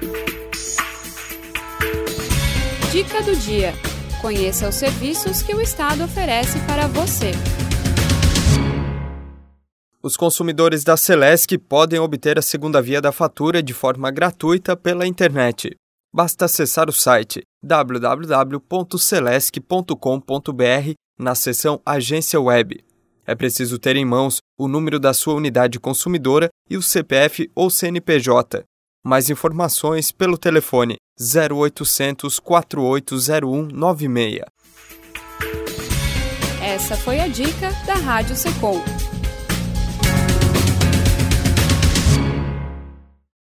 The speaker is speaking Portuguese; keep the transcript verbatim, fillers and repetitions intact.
Dica do dia. Conheça os serviços que o Estado oferece para você. Os consumidores da Celesc podem obter a segunda via da fatura de forma gratuita pela internet. Basta acessar o site w w w ponto celesc ponto com ponto b r na seção Agência Web. É preciso ter em mãos o número da sua unidade consumidora e o C P F ou C N P J. Mais informações pelo telefone zero oitocentos, quatro oito zero um, nove seis. Essa foi a dica da Rádio Secom.